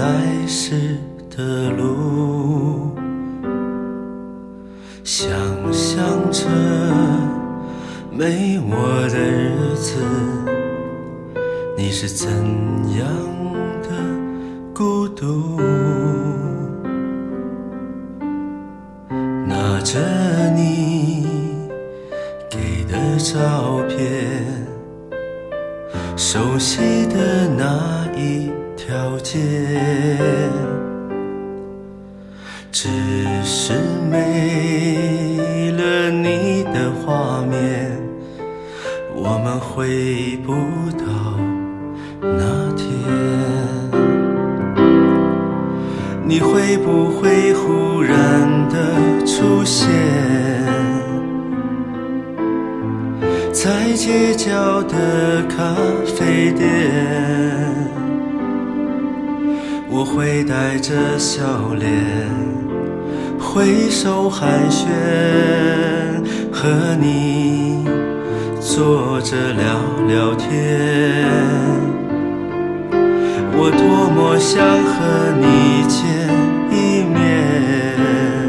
来时的路，想象着没我的日子，你是怎样的孤独。拿着你给的照片，熟悉的那一条街，只是没了你的画面，我们回不到那天。你会不会忽然的出现在街角的咖啡店？我会带着笑脸挥手寒暄，和你坐着聊聊天。我多么想和你见一面，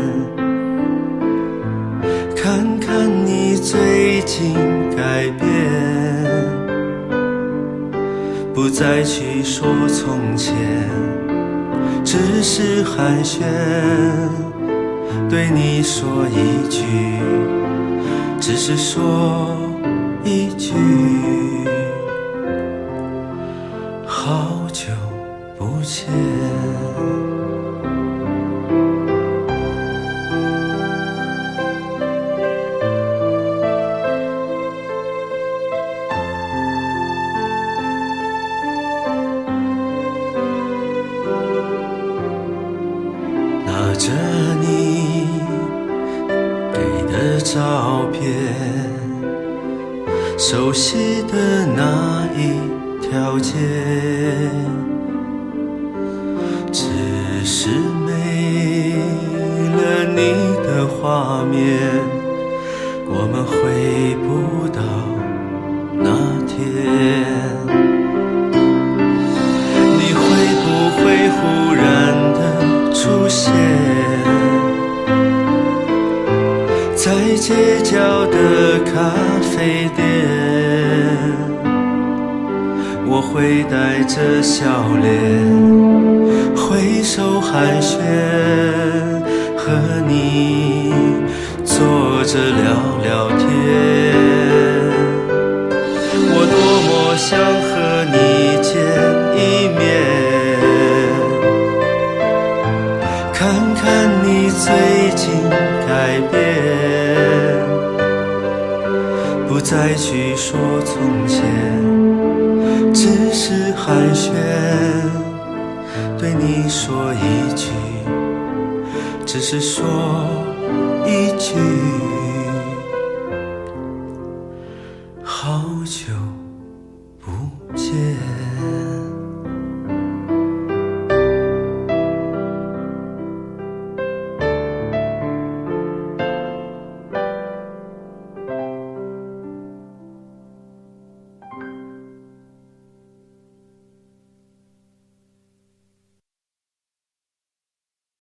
看看你最近改变，不再去说从前，只是寒暄，对你说一句，只是说一句，好久不见。拿着你给的照片，熟悉的那一条街，只是没了你的画面，我们回不到那天。你会不会忽然的出现在街角的咖啡店？我会带着笑脸挥手寒暄，和你坐着聊聊天。我多么想和你见一面，看看你最近改变，不再去说从前，只是寒暄，对你说一句，只是说一句。